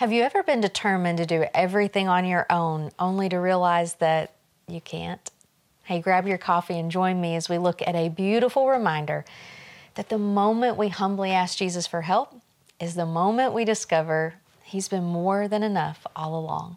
Have you ever been determined to do everything on your own only to realize that you can't? Hey, grab your coffee and join me as we look at a beautiful reminder that the moment we humbly ask Jesus for help is the moment we discover He's been more than enough all along.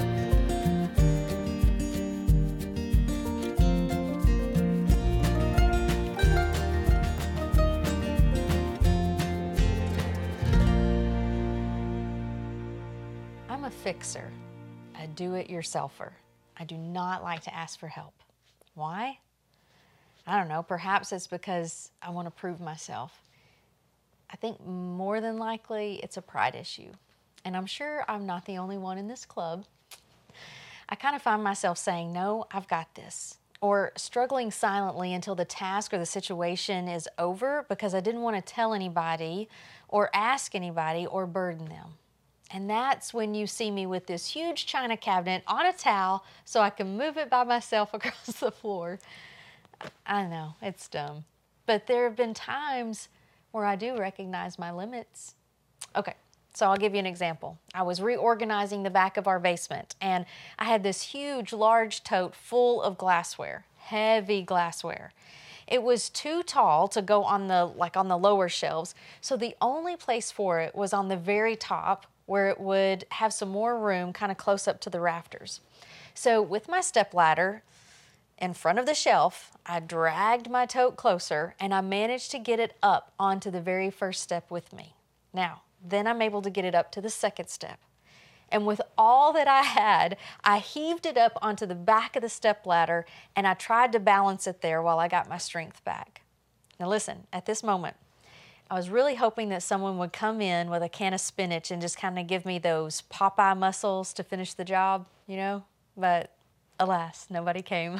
I'm a fixer, a do-it-yourselfer. I do not like to ask for help. Why? I don't know. Perhaps it's because I want to prove myself. I think more than likely it's a pride issue. And I'm sure I'm not the only one in this club. I kind of find myself saying, no, I've got this. Or struggling silently until the task or the situation is over because I didn't want to tell anybody or ask anybody or burden them. And that's when you see me with this huge china cabinet on a towel so I can move it by myself across the floor. I know, it's dumb. But there have been times where I do recognize my limits. Okay, so I'll give you an example. I was reorganizing the back of our basement, and I had this huge, large tote full of glassware, heavy glassware. It was too tall to go on the lower shelves, so the only place for it was on the very top where it would have some more room kind of close up to the rafters. So with my stepladder in front of the shelf, I dragged my tote closer and I managed to get it up onto the very first step with me. Now, then I'm able to get it up to the second step. And with all that I had, I heaved it up onto the back of the stepladder and I tried to balance it there while I got my strength back. Now listen, at this moment, I was really hoping that someone would come in with a can of spinach and just kind of give me those Popeye muscles to finish the job, but alas, nobody came.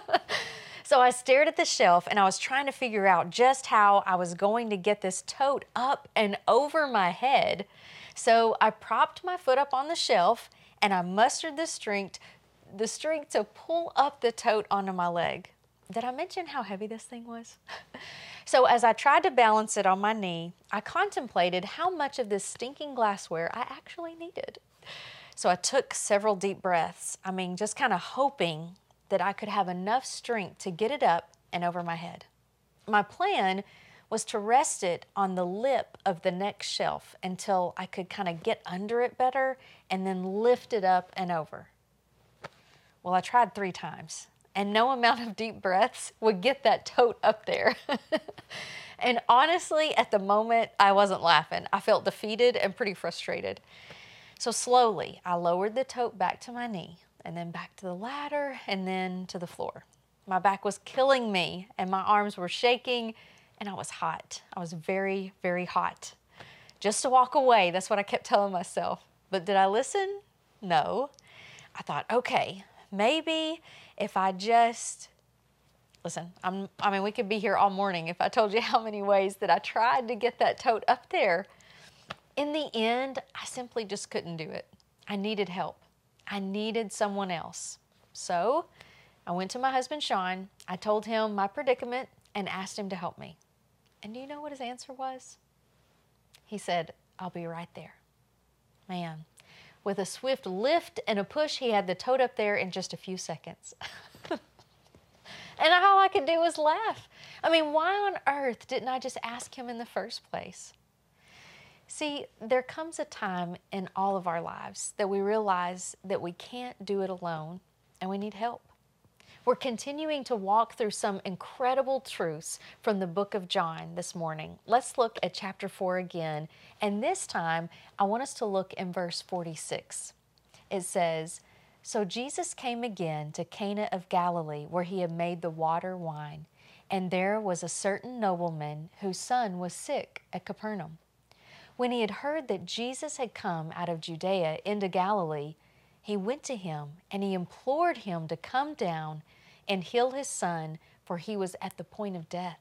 So I stared at the shelf and I was trying to figure out just how I was going to get this tote up and over my head. So I propped my foot up on the shelf and I mustered the strength to pull up the tote onto my leg. Did I mention how heavy this thing was? So as I tried to balance it on my knee, I contemplated how much of this stinking glassware I actually needed. So I took several deep breaths, just kind of hoping that I could have enough strength to get it up and over my head. My plan was to rest it on the lip of the next shelf until I could kind of get under it better and then lift it up and over. Well, I tried 3 times. And no amount of deep breaths would get that tote up there. And honestly, at the moment, I wasn't laughing. I felt defeated and pretty frustrated. So slowly, I lowered the tote back to my knee, and then back to the ladder, and then to the floor. My back was killing me, and my arms were shaking, and I was hot. I was very, very hot. Just to walk away, that's what I kept telling myself. But did I listen? No. I thought, okay, maybe if I just, listen, we could be here all morning if I told you how many ways that I tried to get that tote up there. In the end, I simply just couldn't do it. I needed help. I needed someone else. So I went to my husband, Sean. I told him my predicament and asked him to help me. And do you know what his answer was? He said, I'll be right there. Man. With a swift lift and a push, he had the tote up there in just a few seconds. And all I could do was laugh. Why on earth didn't I just ask him in the first place? See, there comes a time in all of our lives that we realize that we can't do it alone and we need help. We're continuing to walk through some incredible truths from the book of John this morning. Let's look at chapter 4 again, and this time I want us to look in verse 46. It says, So Jesus came again to Cana of Galilee, where he had made the water wine, and there was a certain nobleman whose son was sick at Capernaum. When he had heard that Jesus had come out of Judea into Galilee, he went to him and he implored him to come down and heal his son, for he was at the point of death.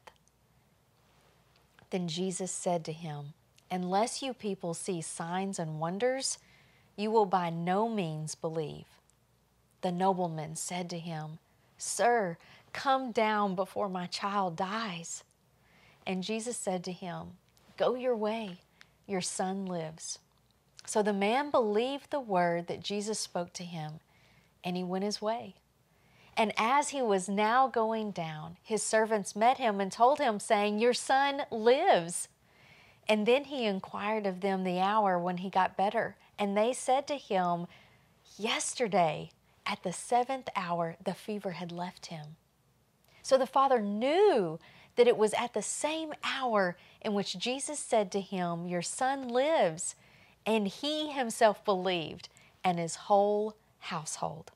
Then Jesus said to him, Unless you people see signs and wonders, you will by no means believe. The nobleman said to him, Sir, come down before my child dies. And Jesus said to him, Go your way, your son lives. So the man believed the word that Jesus spoke to him, and he went his way. And as he was now going down, his servants met him and told him, saying, "Your son lives." And then he inquired of them the hour when he got better. And they said to him, "Yesterday, at the 7th hour, the fever had left him." So the father knew that it was at the same hour in which Jesus said to him, "Your son lives." And he himself believed, and his whole household.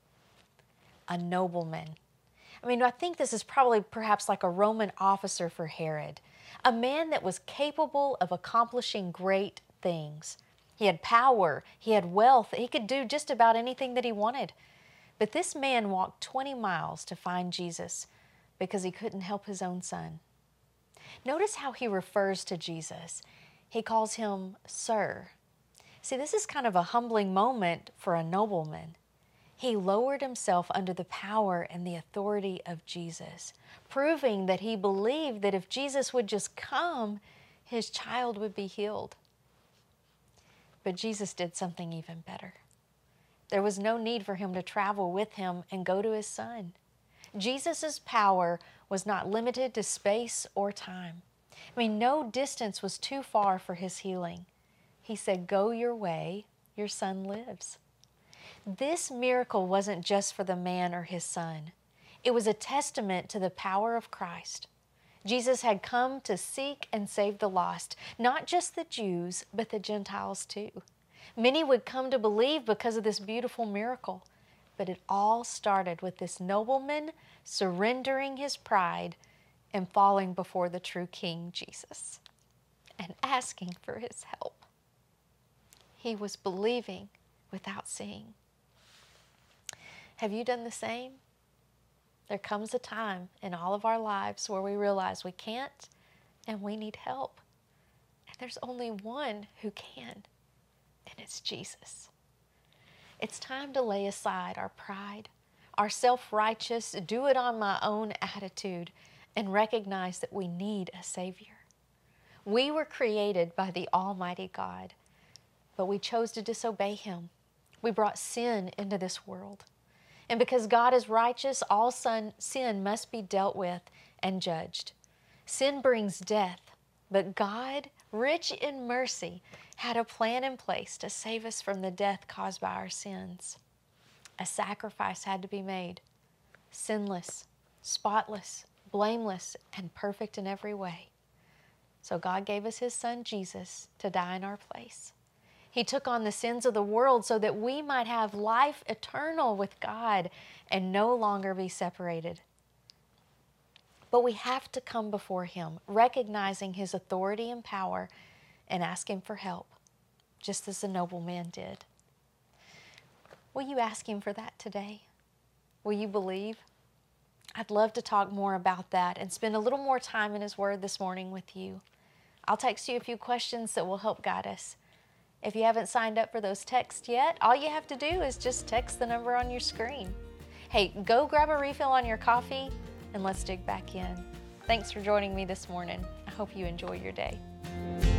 A nobleman. I think this is probably perhaps like a Roman officer for Herod, a man that was capable of accomplishing great things. He had power, he had wealth, he could do just about anything that he wanted. But this man walked 20 miles to find Jesus because he couldn't help his own son. Notice how he refers to Jesus. He calls him Sir. See, this is kind of a humbling moment for a nobleman. He lowered himself under the power and the authority of Jesus, proving that he believed that if Jesus would just come, his child would be healed. But Jesus did something even better. There was no need for him to travel with him and go to his son. Jesus' power was not limited to space or time. No distance was too far for his healing. He said, "Go your way, your son lives." This miracle wasn't just for the man or his son. It was a testament to the power of Christ. Jesus had come to seek and save the lost, not just the Jews, but the Gentiles too. Many would come to believe because of this beautiful miracle. But it all started with this nobleman surrendering his pride and falling before the true King Jesus and asking for his help. He was believing without seeing. Have you done the same? There comes a time in all of our lives where we realize we can't and we need help. And there's only one who can, and it's Jesus. It's time to lay aside our pride, our self-righteous, do it on my own attitude, and recognize that we need a Savior. We were created by the Almighty God, but we chose to disobey Him. We brought sin into this world. And because God is righteous, all sin must be dealt with and judged. Sin brings death, but God, rich in mercy, had a plan in place to save us from the death caused by our sins. A sacrifice had to be made, sinless, spotless, blameless, and perfect in every way. So God gave us His Son, Jesus, to die in our place. He took on the sins of the world so that we might have life eternal with God and no longer be separated. But we have to come before Him, recognizing His authority and power, and ask Him for help, just as the nobleman did. Will you ask Him for that today? Will you believe? I'd love to talk more about that and spend a little more time in His Word this morning with you. I'll text you a few questions that will help guide us. If you haven't signed up for those texts yet, all you have to do is just text the number on your screen. Hey, go grab a refill on your coffee and let's dig back in. Thanks for joining me this morning. I hope you enjoy your day.